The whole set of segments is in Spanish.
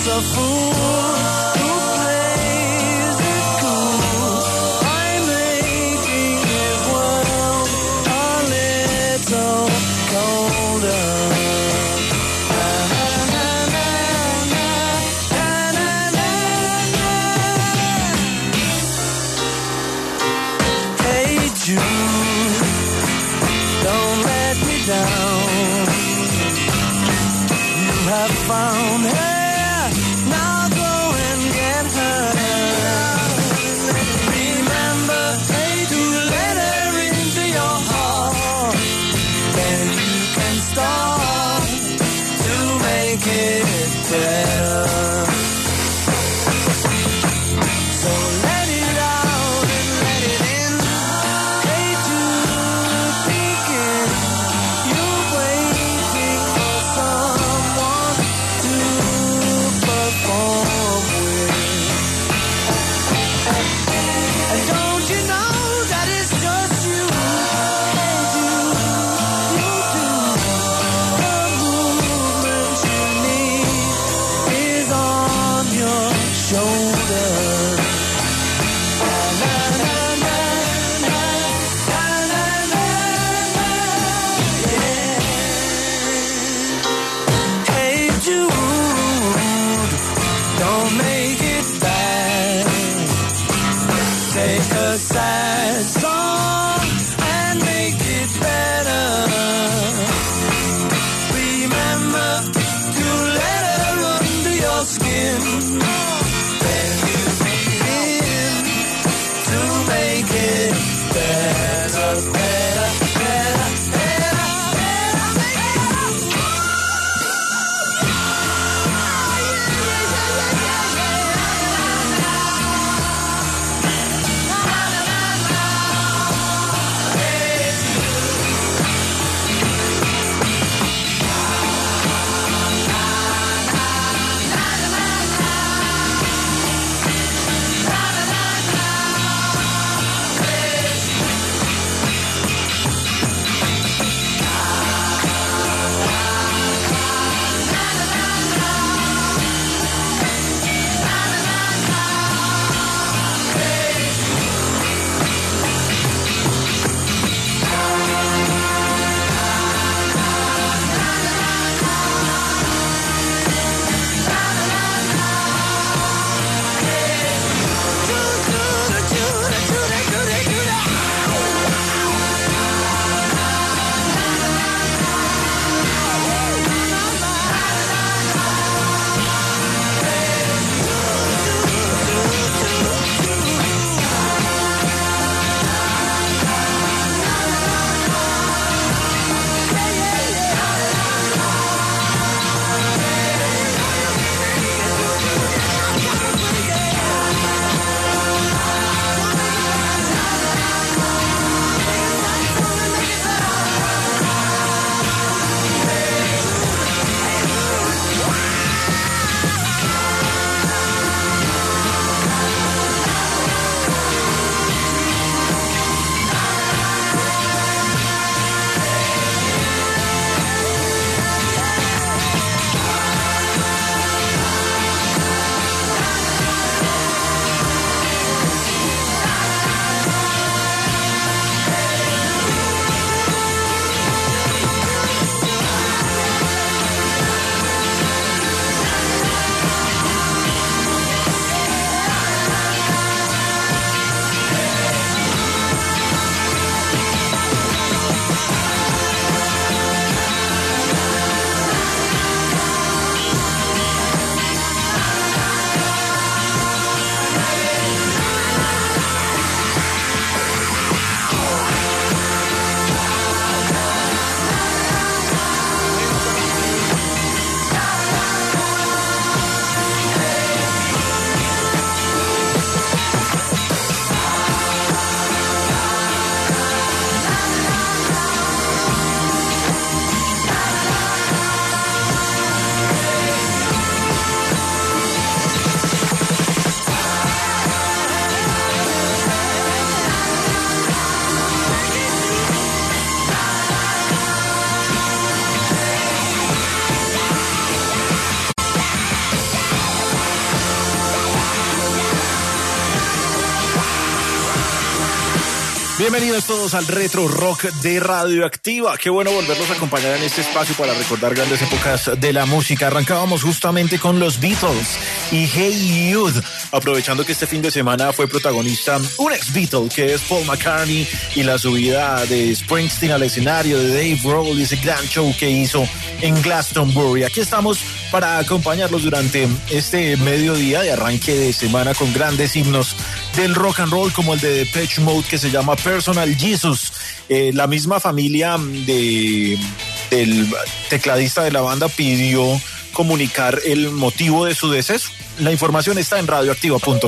a fool who plays it cool by making his world a little colder. Hey Jude, don't let me down. You have found her, now go and get her. Remember to let her into your heart, then you can start to make it better. So let it out and let it in. Hey Jude, begin. You're waiting for someone to perform with. And don't you know that it's just you? Hey Jude, you do. The movement you need is on your shoulders. Hey Jude, don't make it bad. Take a sad song and make it better. Remember to let her under your skin. Then you begin to make it better, better, better, better, Bienvenidos todos al Retro Rock de Radioactiva. Qué bueno volverlos a acompañar en este espacio para recordar grandes épocas de la música. Arrancábamos justamente con los Beatles y Hey Jude, aprovechando que este fin de semana fue protagonista un ex-Beatle que es Paul McCartney y la subida de Springsteen al escenario de Dave Grohl y ese gran show que hizo en Glastonbury. Aquí estamos para acompañarlos durante este mediodía de arranque de semana con grandes himnos del rock and roll como el de Depeche Mode que se llama Personal Jesus. La misma familia del tecladista de la banda pidió comunicar el motivo de su deceso. La información está en radioactiva.com.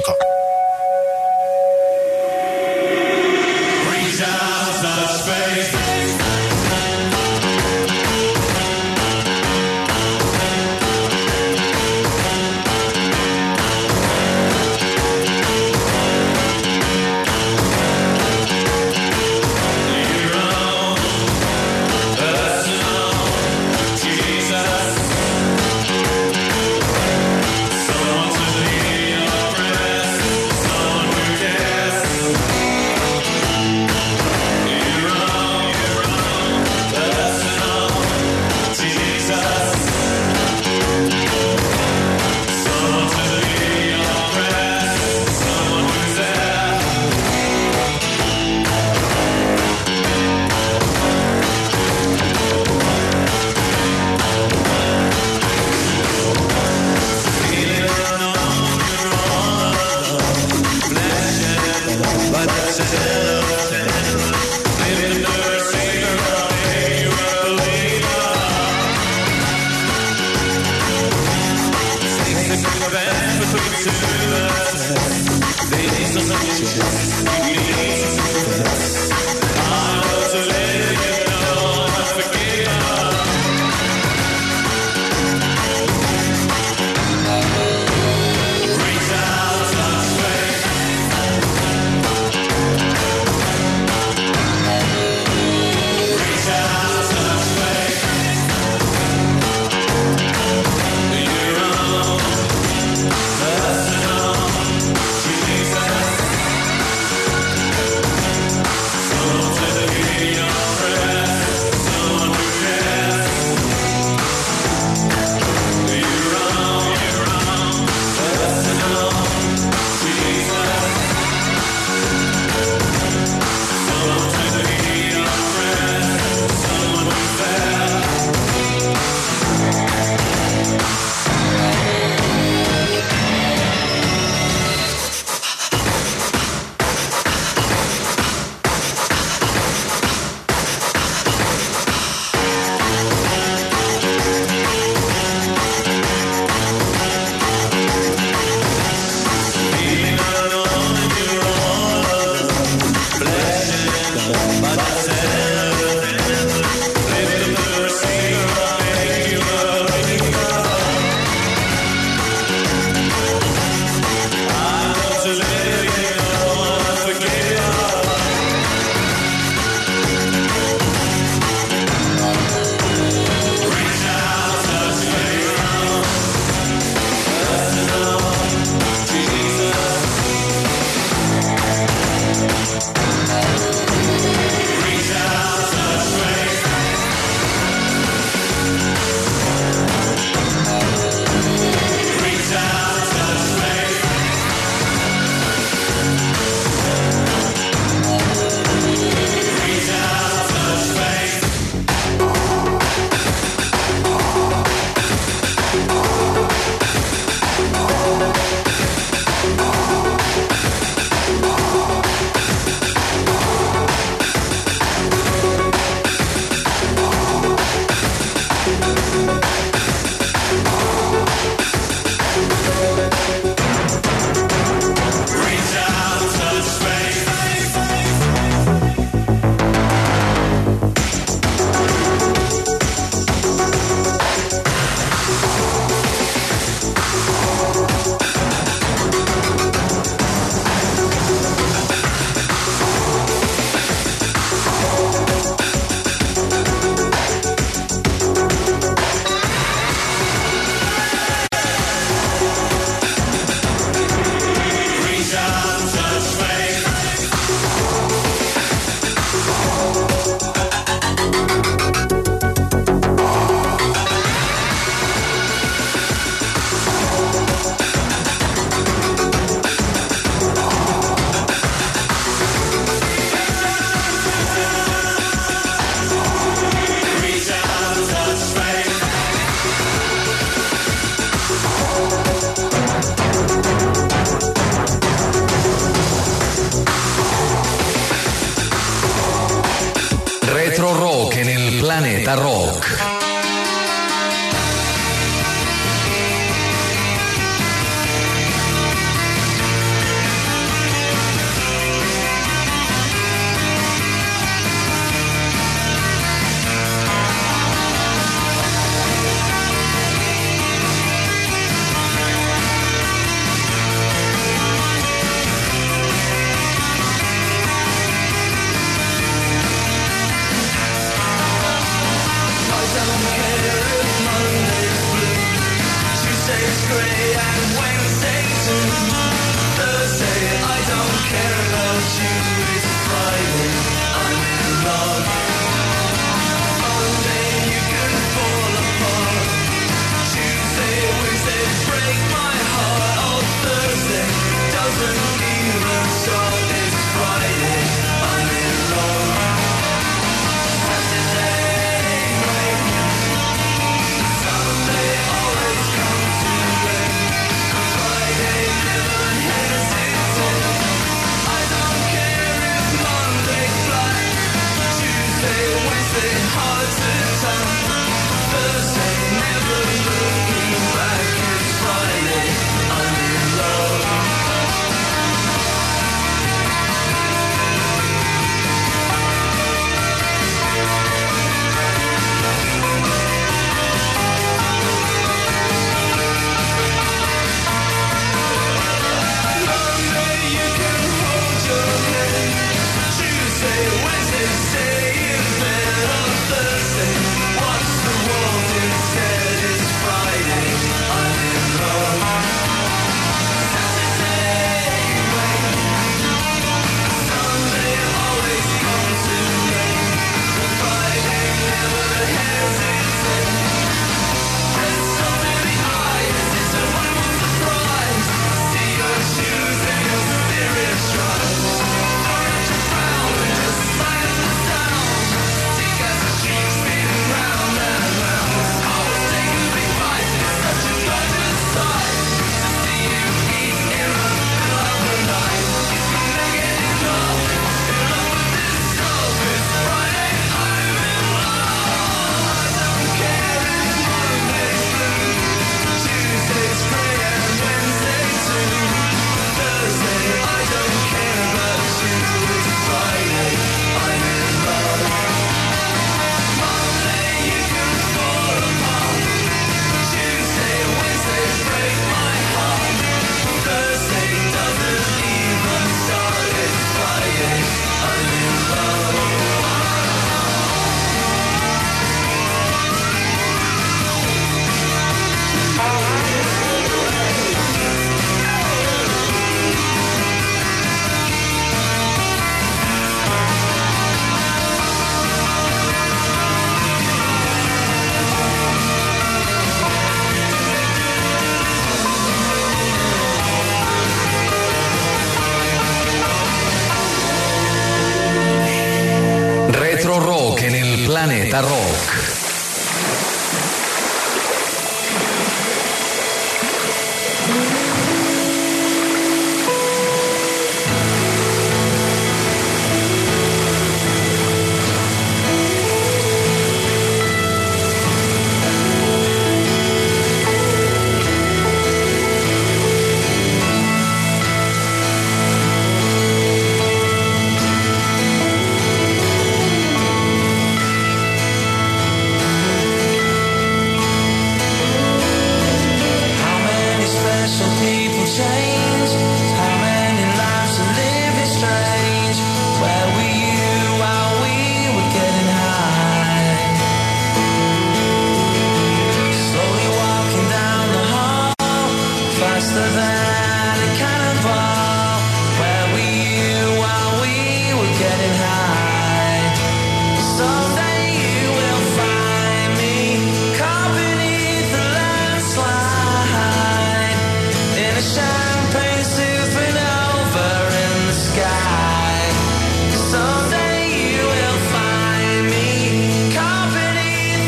Planeta Rock. Planeta Rock.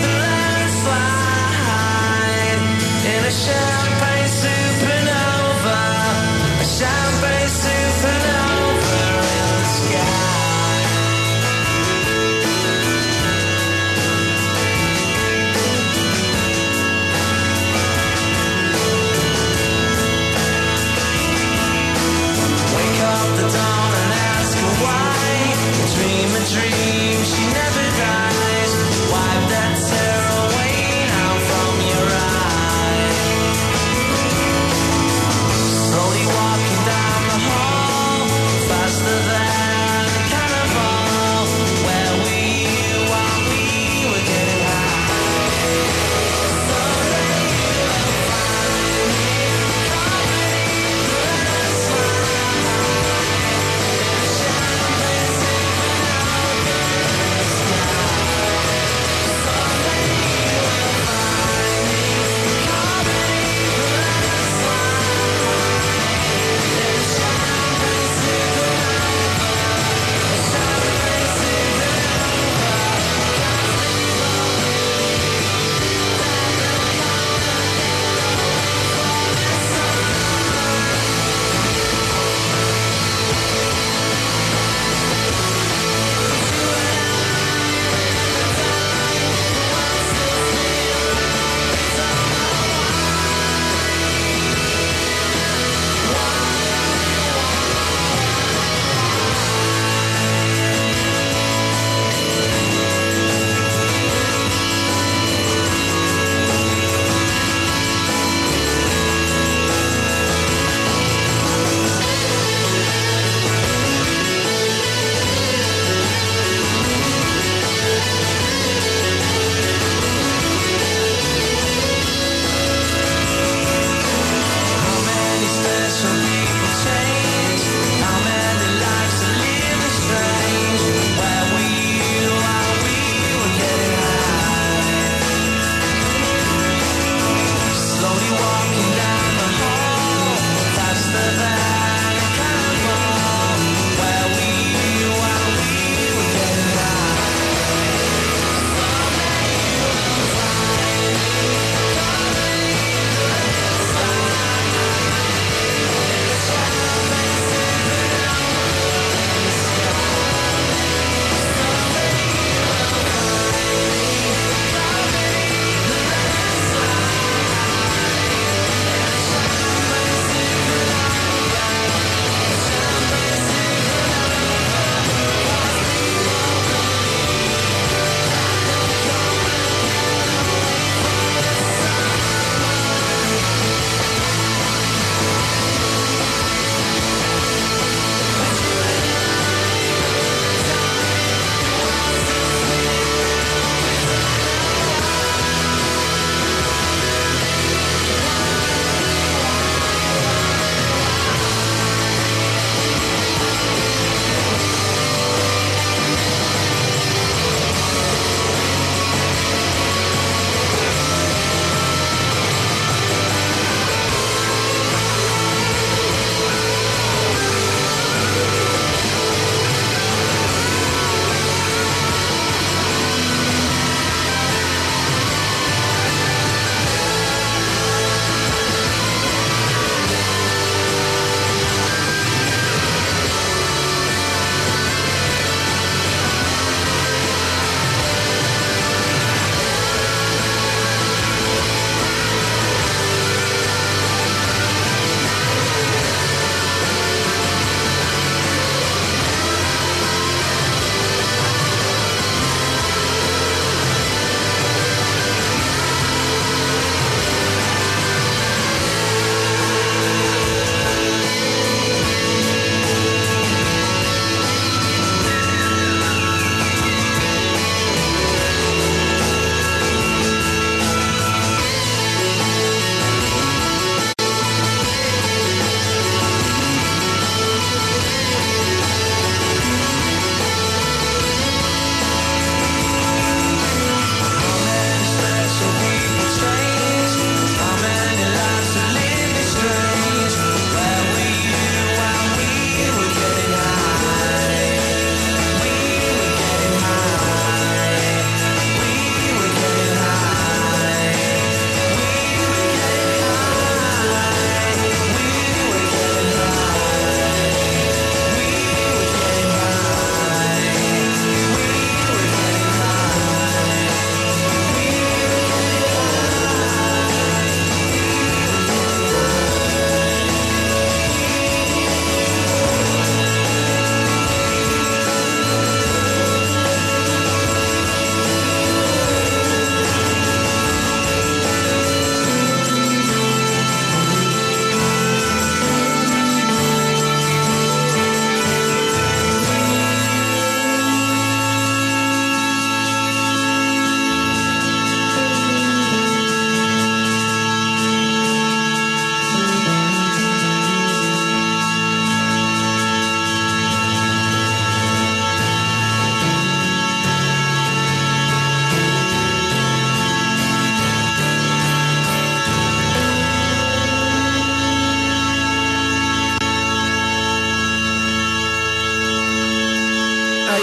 Champagne supernova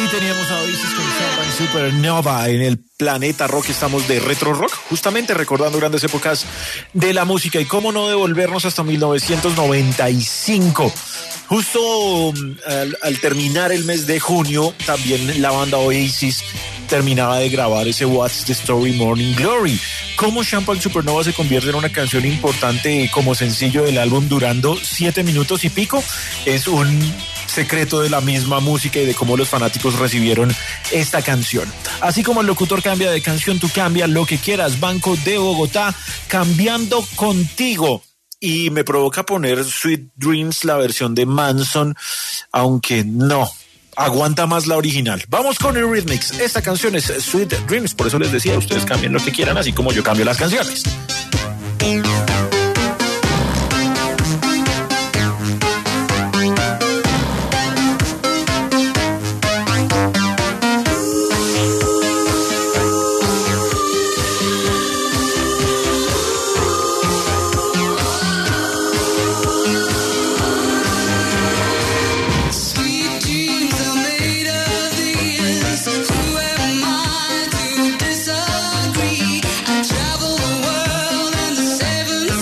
Teníamos a Oasis con Champagne Supernova en el Planeta Rock. Estamos de retro rock, justamente recordando grandes épocas de la música y cómo no devolvernos hasta 1995. Justo al terminar el mes de junio, también la banda Oasis terminaba de grabar ese What's the Story Morning Glory. Cómo Champagne Supernova se convierte en una canción importante como sencillo del álbum durando 7 minutos y pico es un secreto de la misma música y de cómo los fanáticos recibieron esta canción. Así como el locutor cambia de canción, tú cambia lo que quieras. Banco de Bogotá, cambiando contigo. Y me provoca poner Sweet Dreams, la versión de Manson, aunque no, aguanta más la original. Vamos con Eurythmics. Esta canción es Sweet Dreams, por eso les decía, ustedes cambien lo que quieran, así como yo cambio las canciones. Travel the world and the 7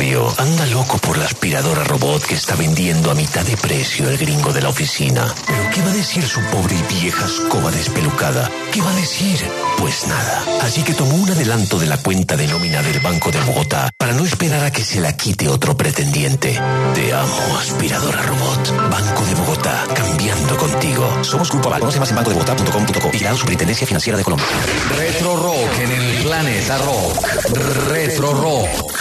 millonario anda loco por la aspiradora robot que está vendiendo a mitad de precio el gringo de la oficina. ¿Pero qué va a decir su pobre y vieja escoba despelucada? ¿Qué va a decir? Pues nada. Así que tomó un adelanto de la cuenta de nómina del Banco de Bogotá para no esperar a que se la quite otro pretendiente. Te amo, aspiradora robot. Banco de Bogotá, cambiando contigo. Somos Grupo Aval. Conoce más en bancodebogotá.com.co. Vigilado Superintendencia Financiera de Colombia. Retro Rock en el Planeta Rock. Retro Rock.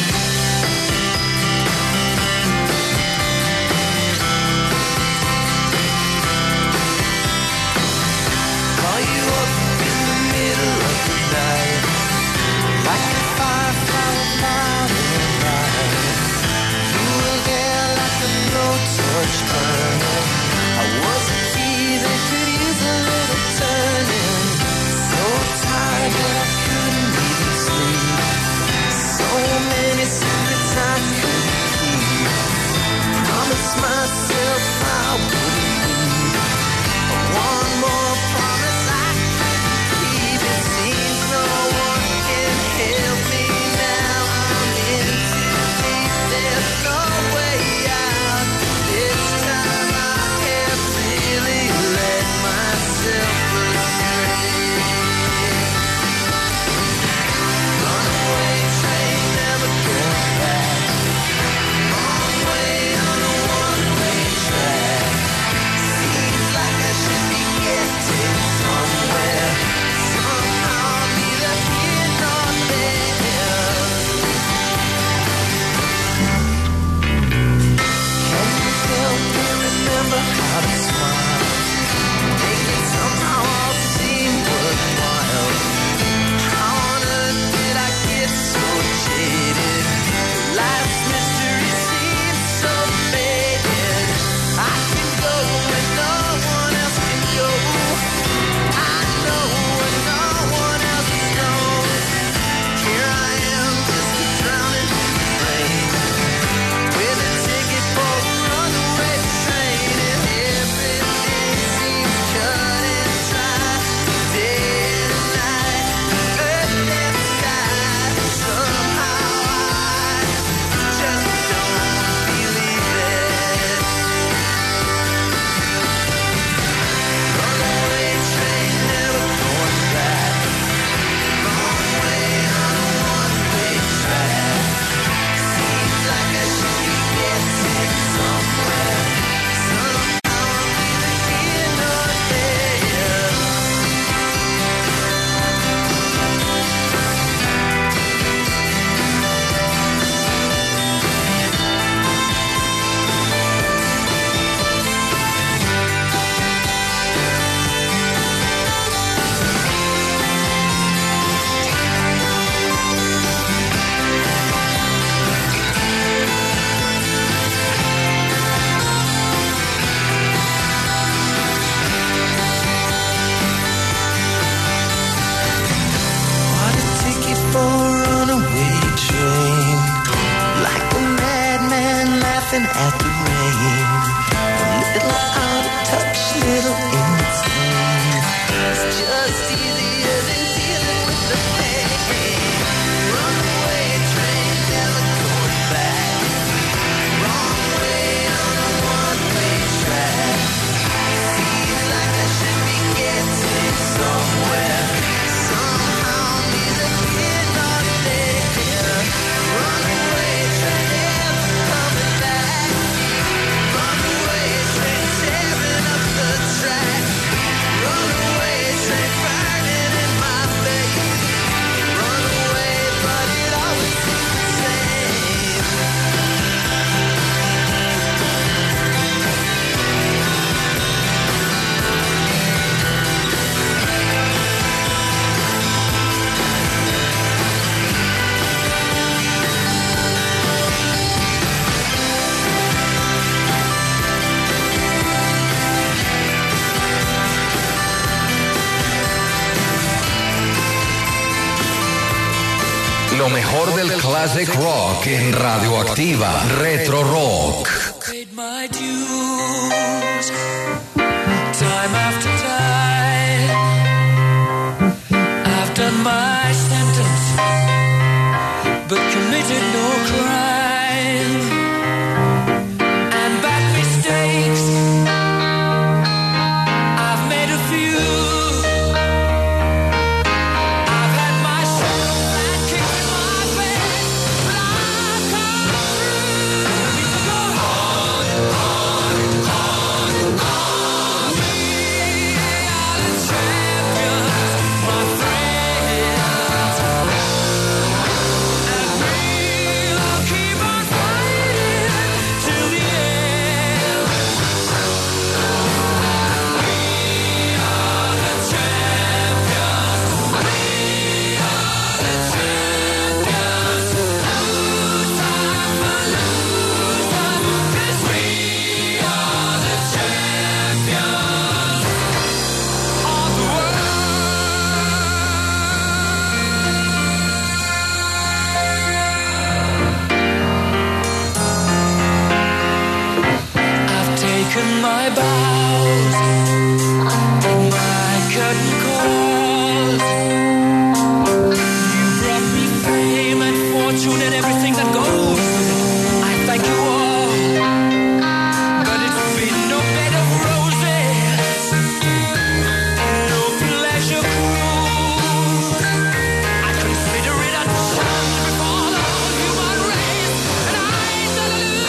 At the rain, a little out of touch, little insane. It's just easier than dealing with the pain. Runaway train, never going back. Wrong way on a one-way track. Seems like I should be getting somewhere. Somehow neither here nor there. Runaway train, never coming back. Lo mejor del classic rock en Radioactiva. Retro Rock. Paid my dues, time after time. I've done my sentence, but committed no crime. broken my vows, my curtain calls. You brought me fame and fortune and everything that goes with it. I thank you all, but it's been no bed of roses, no pleasure cruise. I consider it a challenge before the whole human race, and I ain't gonna lose.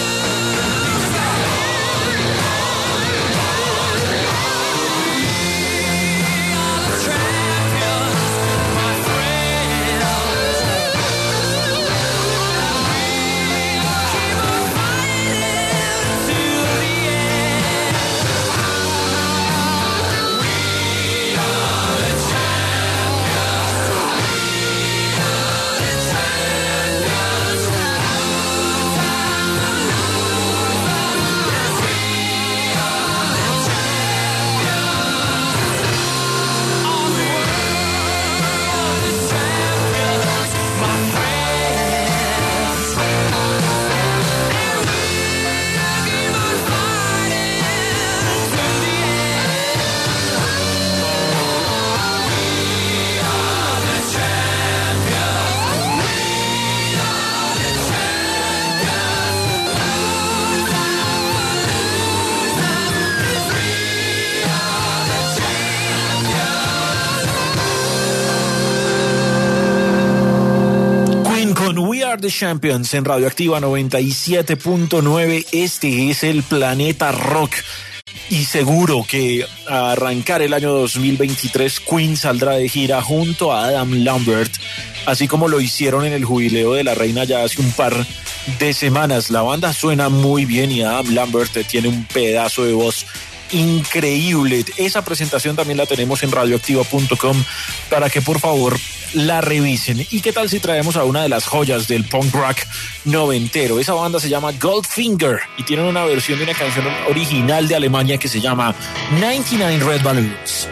We Are the Champions en Radioactiva 97.9. Este es el Planeta Rock. Y seguro que a arrancar el año 2023, Queen saldrá de gira junto a Adam Lambert, así como lo hicieron en el jubileo de la reina ya hace un par de semanas. La banda suena muy bien y Adam Lambert tiene un pedazo de voz increíble. Esa presentación también la tenemos en radioactiva.com para que por favor la revisen. ¿Y qué tal si traemos a una de las joyas del punk rock noventero? Esa banda se llama Goldfinger y tienen una versión de una canción original de Alemania que se llama 99 Red Balloons.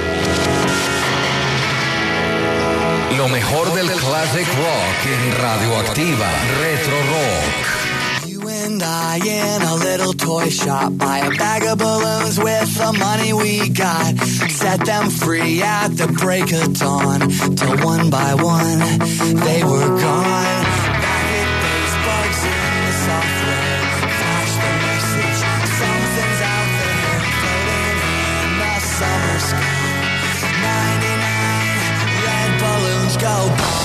Lo mejor del classic rock en Radioactiva Retro Rock. And I in a little toy shop, buy a bag of balloons with the money we got, set them free at the break of dawn, till one by one they were gone. Back at base, bugs in the software, flash the message, something's out there, floating in the summer sky. 99 red balloons go by.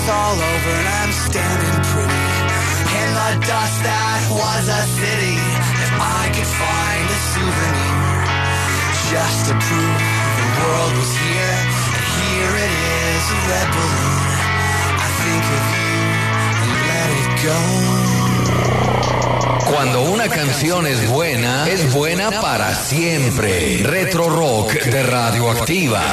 it's all over and I'm standing pretty in the dust that was a city. If I could find a souvenir just to prove the world was here, and here it is, a red balloon. I think of you and let it go. Cuando una canción es buena para siempre. Retro Rock de Radioactiva.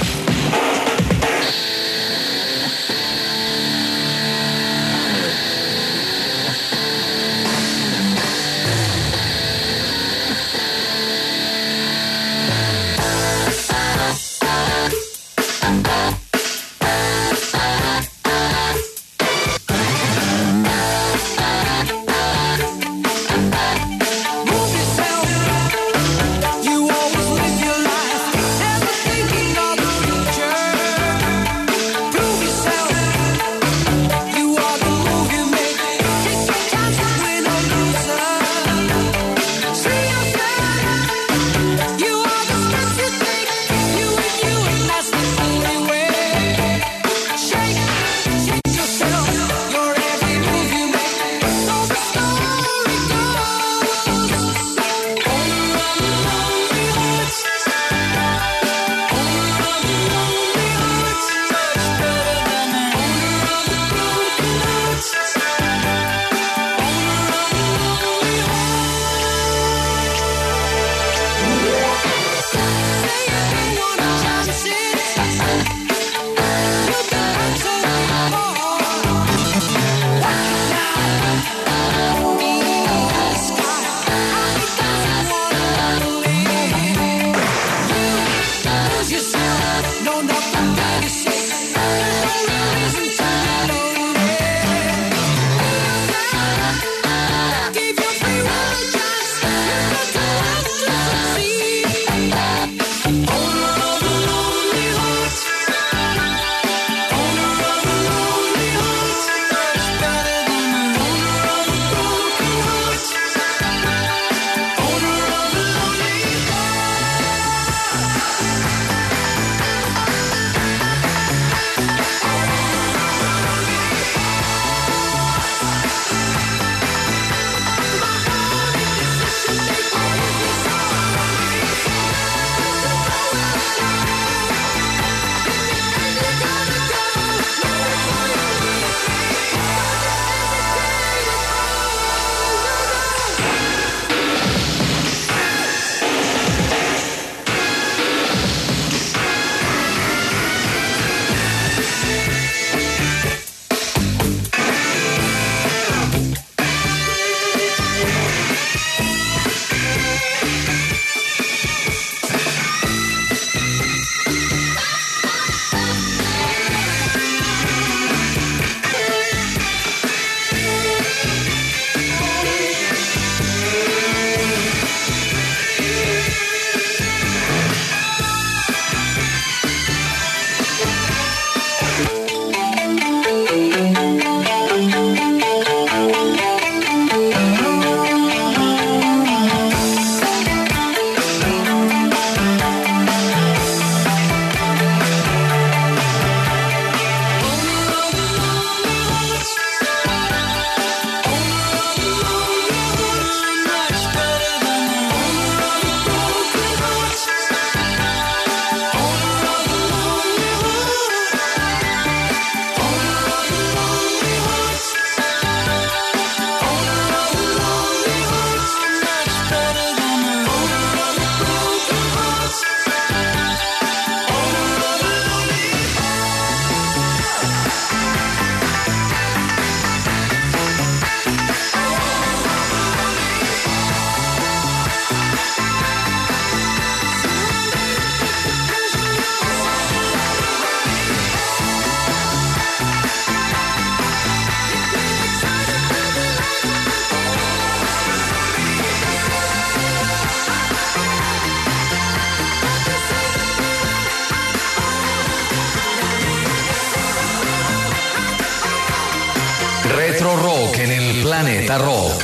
Retro Rock en el Planeta Rock.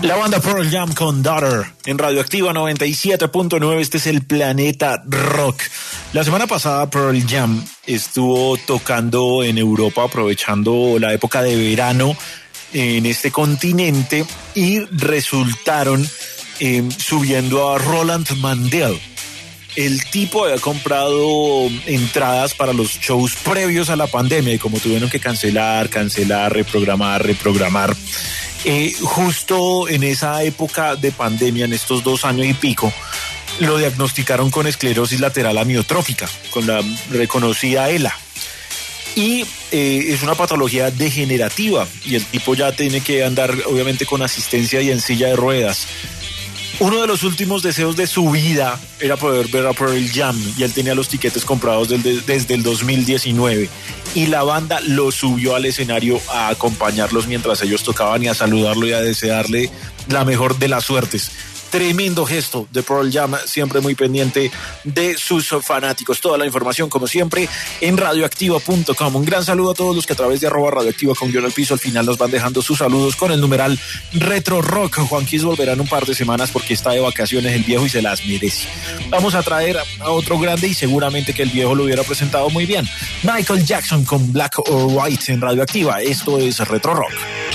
La banda Pearl Jam con Daughter en Radioactiva 97.9. Este es el Planeta Rock. La semana pasada Pearl Jam estuvo tocando en Europa, aprovechando la época de verano en este continente, y resultaron subiendo a Roland Mandel. El tipo había comprado entradas para los shows previos a la pandemia, y como tuvieron que cancelar, reprogramar, justo en esa época de pandemia, en estos 2 años y pico, lo diagnosticaron con esclerosis lateral amiotrófica, con la reconocida ELA. Y es una patología degenerativa, y el tipo ya tiene que andar obviamente con asistencia y en silla de ruedas. Uno de los últimos deseos de su vida era poder ver a Pearl Jam, y él tenía los tiquetes comprados desde el 2019, y la banda lo subió al escenario a acompañarlos mientras ellos tocaban y a saludarlo y a desearle la mejor de las suertes. Tremendo gesto de Pearl Jam, siempre muy pendiente de sus fanáticos. Toda la información, como siempre, en radioactiva.com. Un gran saludo a todos los que a través de @radioactiva con guión al piso al final nos van dejando sus saludos con el numeral Retro Rock. Juan Quis volverá en un par de semanas porque está de vacaciones el viejo y se las merece. Vamos a traer a otro grande, y seguramente que el viejo lo hubiera presentado muy bien. Michael Jackson con Black or White en Radioactiva. Esto es Retro Rock.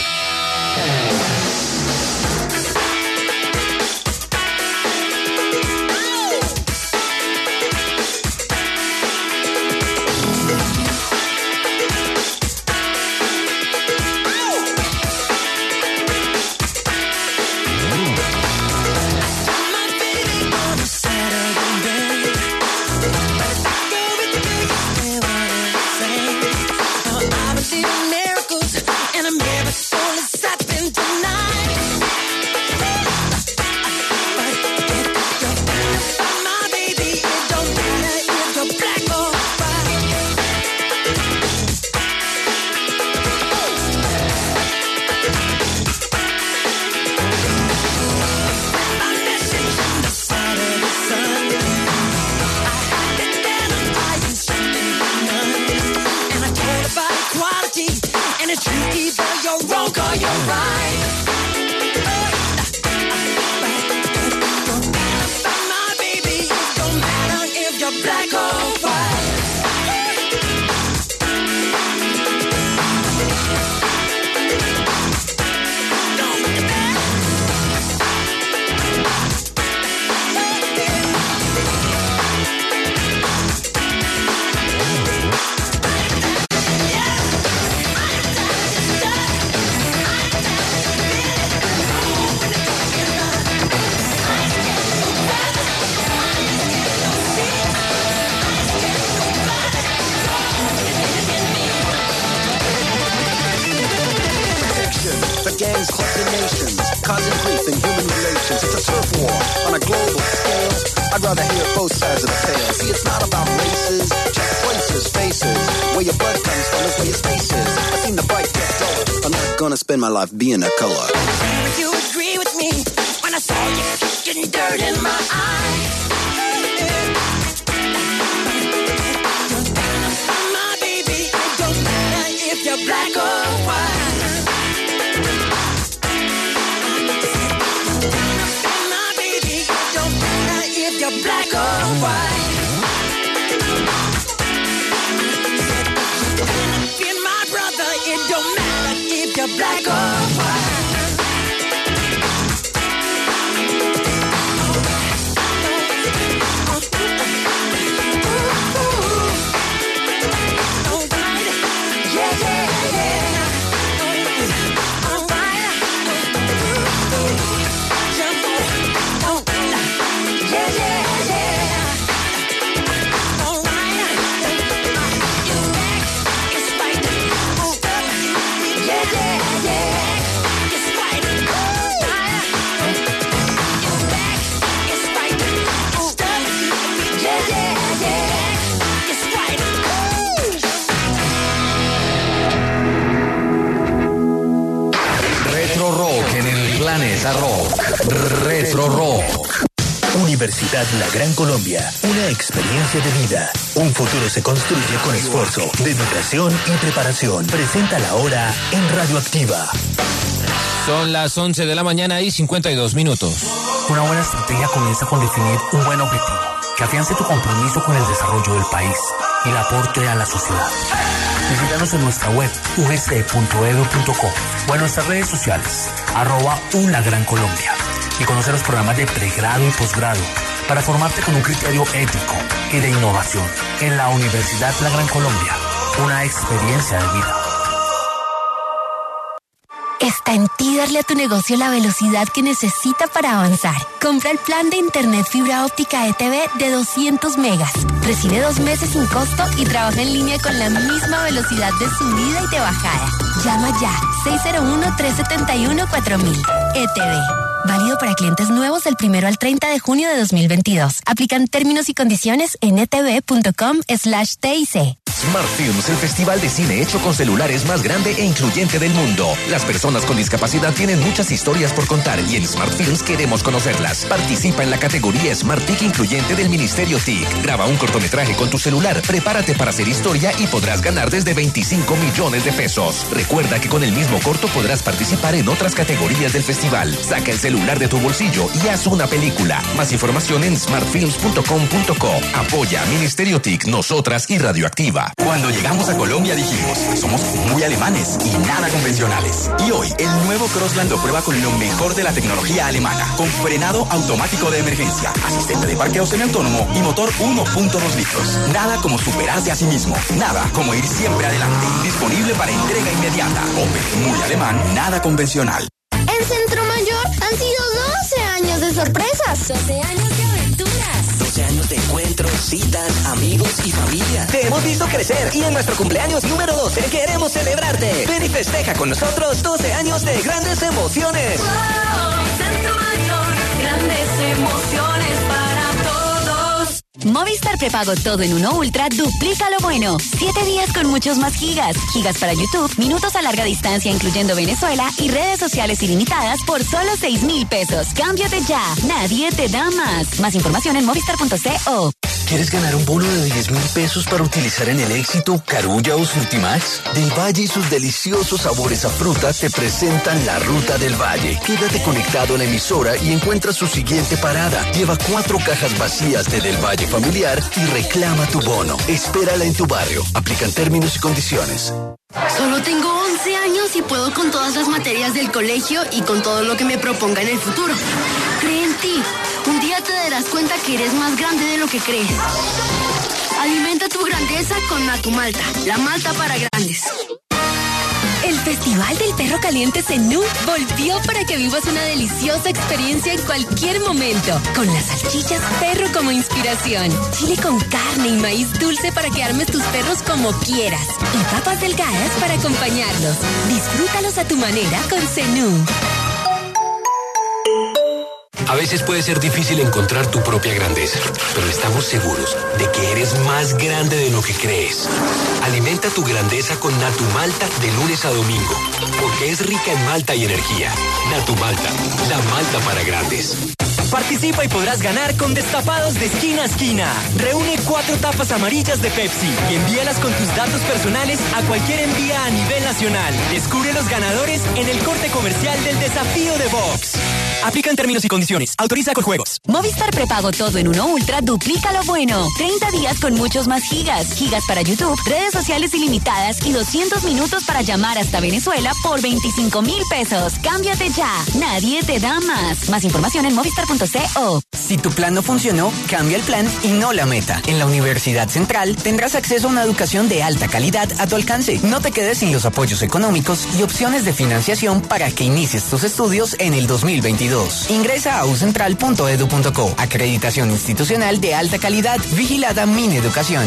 Spend my life being a color. You agree with me when I saw you kicking dirt in my eye. My baby, it don't matter if you're black or white. My baby, it don't matter if you're black or white. Being my brother, it don't matter if you're black or white. Planeta Rock. Retro Rock. Universidad La Gran Colombia. Una experiencia de vida. Un futuro se construye con esfuerzo, dedicación y preparación. Presenta la hora en Radioactiva. Son las 11 de la mañana y 52 minutos. Una buena estrategia comienza con definir un buen objetivo que afiance tu compromiso con el desarrollo del país y el aporte a la sociedad. Visítanos en nuestra web ugc.edu.co o en nuestras redes sociales @UnaGranColombia y conocer los programas de pregrado y posgrado para formarte con un criterio ético y de innovación en la Universidad La Gran Colombia. Una experiencia de vida. Está en ti darle a tu negocio la velocidad que necesita para avanzar. Compra el plan de internet fibra óptica ETV de 200 megas. Recibe 2 meses sin costo y trabaja en línea con la misma velocidad de subida y de bajada. Llama ya 601-371-4000. ETV. Válido para clientes nuevos del 1 al 30 de junio de 2022. Aplican términos y condiciones en etv.com/TIC. Smart Films, el festival de cine hecho con celulares más grande e incluyente del mundo. Las personas con discapacidad tienen muchas historias por contar y en Smart Films queremos conocerlas. Participa en la categoría Smart TIC incluyente del Ministerio TIC. Graba un cortometraje con tu celular, prepárate para hacer historia y podrás ganar desde 25 millones de pesos. Recuerda que con el mismo corto podrás participar en otras categorías del festival. Saca el celular de tu bolsillo y haz una película. Más información en smartfilms.com.co. Apoya Ministerio TIC, nosotras y Radioactiva. Cuando llegamos a Colombia dijimos, somos muy alemanes y nada convencionales. Y hoy, el nuevo Crossland lo prueba con lo mejor de la tecnología alemana, con frenado automático de emergencia, asistente de parqueo semiautónomo y motor 1.2 litros. Nada como superarse a sí mismo, nada como ir siempre adelante. Disponible para entrega inmediata. Opel, muy alemán, nada convencional. En Centro Mayor han sido 12 años de sorpresas. 12 años de aventuras. 12 años de encuentros, citas, amigos y familia. Te hemos visto crecer y en nuestro cumpleaños número 12 queremos celebrarte. Ven y festeja con nosotros 12 años de grandes emociones. Wow, Centro Mayor, grandes emociones para todos. Movistar prepago todo en uno Ultra duplica lo bueno. 7 días con muchos más gigas. Gigas para YouTube, minutos a larga distancia incluyendo Venezuela y redes sociales ilimitadas por solo 6,000 pesos. Cámbiate ya. Nadie te da más. Más información en movistar.co. ¿Quieres ganar un bono de 10,000 pesos para utilizar en el Éxito, Carulla o Surtimax? Del Valle y sus deliciosos sabores a fruta te presentan la Ruta del Valle. Quédate conectado a la emisora y encuentra su siguiente parada. Lleva 4 cajas vacías de Del Valle familiar y reclama tu bono. Espérala en tu barrio. Aplican términos y condiciones. Solo tengo 11 años y puedo con todas las materias del colegio y con todo lo que me proponga en el futuro. Cree en ti. Un día te darás cuenta que eres más grande de lo que crees. Alimenta tu grandeza con Natu Malta, la malta para grandes. El Festival del Perro Caliente Zenú volvió para que vivas una deliciosa experiencia en cualquier momento. Con las salchichas perro como inspiración, chile con carne y maíz dulce para que armes tus perros como quieras y papas delgadas para acompañarlos. Disfrútalos a tu manera con Zenú. A veces puede ser difícil encontrar tu propia grandeza, pero estamos seguros de que eres más grande de lo que crees. Alimenta tu grandeza con Natu Malta de lunes a domingo, porque es rica en malta y energía. Natu Malta, la malta para grandes. Participa y podrás ganar con destapados de esquina a esquina. Reúne 4 tapas amarillas de Pepsi y envíalas con tus datos personales a cualquier envía a nivel nacional. Descubre los ganadores en el corte comercial del desafío de Vox. Aplican términos y condiciones. Autoriza con juegos. Movistar prepago todo en uno Ultra duplica lo bueno. 30 días con muchos más gigas. Gigas para YouTube, redes sociales ilimitadas y 200 minutos para llamar hasta Venezuela por 25,000 pesos. Cámbiate ya. Nadie te da más. Más información en movistar.co. Si tu plan no funcionó, cambia el plan y no la meta. En la Universidad Central tendrás acceso a una educación de alta calidad a tu alcance. No te quedes sin los apoyos económicos y opciones de financiación para que inicies tus estudios en el 2022. Ingresa a ucentral.edu.co. Acreditación institucional de alta calidad. Vigilada Mineducación.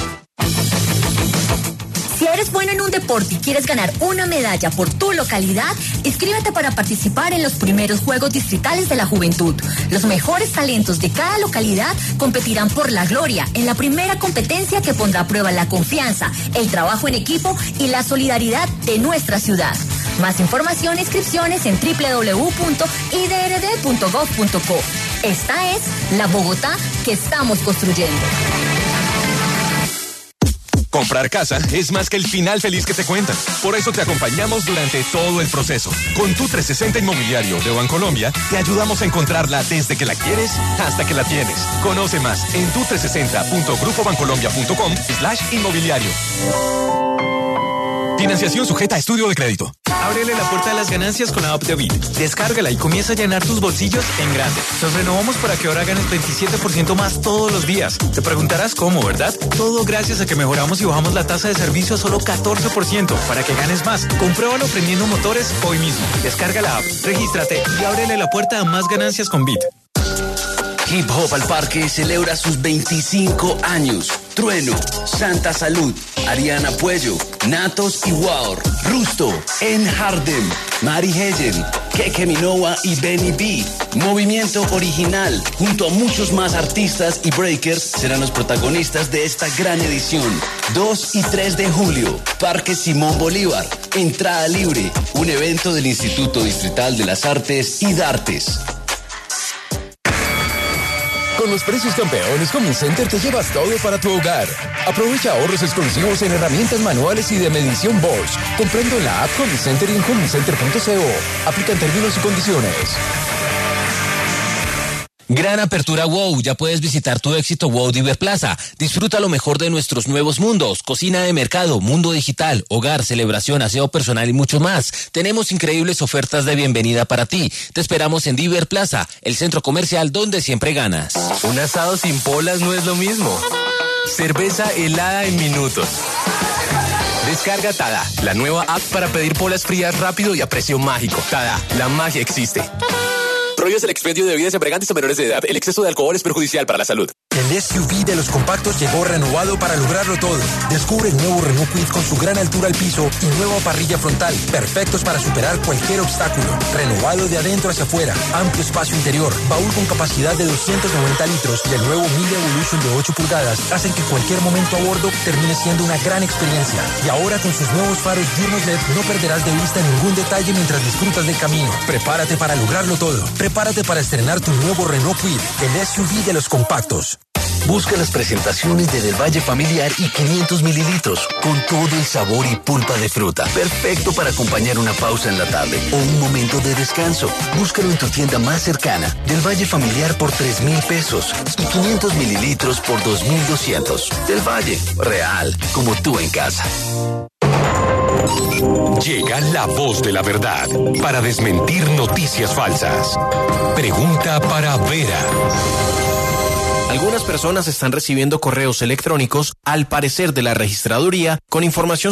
Si eres bueno en un deporte y quieres ganar una medalla por tu localidad, inscríbete para participar en los primeros Juegos Distritales de la Juventud. Los mejores talentos de cada localidad competirán por la gloria en la primera competencia que pondrá a prueba la confianza, el trabajo en equipo y la solidaridad de nuestra ciudad. Más información e inscripciones en www.idrd.gov.co. Esta es la Bogotá que estamos construyendo. Comprar casa es más que el final feliz que te cuentan. Por eso te acompañamos durante todo el proceso. Con tu 360 Inmobiliario de Bancolombia, te ayudamos a encontrarla desde que la quieres hasta que la tienes. Conoce más en tu360.grupobancolombia.com/inmobiliario. Financiación sujeta a estudio de crédito. Ábrele la puerta a las ganancias con la app de Bit. Descárgala y comienza a llenar tus bolsillos en grande. Nos renovamos para que ahora ganes 27% más todos los días. Te preguntarás cómo, ¿verdad? Todo gracias a que mejoramos y bajamos la tasa de servicio a solo 14% para que ganes más. Compruébalo prendiendo motores hoy mismo. Descarga la app, regístrate y ábrele la puerta a más ganancias con Bit. Hip Hop al Parque celebra sus 25 años. Trueno, Santa Salud, Ariana Puello, Natos y War, Rusto, En Hardem, Mari Hegel, Keke Minowa y Benny B. Movimiento Original, junto a muchos más artistas y breakers, serán los protagonistas de esta gran edición. 2 y 3 de julio, Parque Simón Bolívar, entrada libre, un evento del Instituto Distrital de las Artes y Dartes. Con los precios campeones, Home Center te llevas todo para tu hogar. Aprovecha ahorros exclusivos en herramientas manuales y de medición Bosch. Comprando en la app Home Center y en homecenter.co. Aplican términos y condiciones. Gran apertura WOW, ya puedes visitar tu éxito WOW Diver Plaza. Disfruta lo mejor de nuestros nuevos mundos, cocina de mercado, mundo digital, hogar, celebración, aseo personal y mucho más. Tenemos increíbles ofertas de bienvenida para ti. Te esperamos en Diver Plaza, el centro comercial donde siempre ganas. Un asado sin polas no es lo mismo. Cerveza helada en minutos. Descarga Tada, la nueva app para pedir polas frías rápido y a precio mágico. Tada, la magia existe. Prohíbes el expendio de bebidas embriagantes a menores de edad. El exceso de alcohol es perjudicial para la salud. El SUV de los compactos llegó renovado para lograrlo todo. Descubre el nuevo Renault Kwid con su gran altura al piso y nueva parrilla frontal, perfectos para superar cualquier obstáculo. Renovado de adentro hacia afuera, amplio espacio interior, baúl con capacidad de 290 litros y el nuevo Mille Evolution de 8 pulgadas hacen que cualquier momento a bordo termine siendo una gran experiencia. Y ahora con sus nuevos faros Dirmos LED no perderás de vista ningún detalle mientras disfrutas del camino. Prepárate para lograrlo todo. Prepárate para estrenar tu nuevo Renault Kwid, el SUV de los compactos. Busca las presentaciones de Del Valle Familiar y 500 mililitros, con todo el sabor y pulpa de fruta. Perfecto para acompañar una pausa en la tarde o un momento de descanso. Búscalo en tu tienda más cercana. Del Valle Familiar por 3,000 pesos y 500 mililitros por 2,200. Del Valle, real, como tú en casa. Llega la voz de la verdad para desmentir noticias falsas. Pregunta para Vera. Algunas personas están recibiendo correos electrónicos, al parecer de la registraduría, con información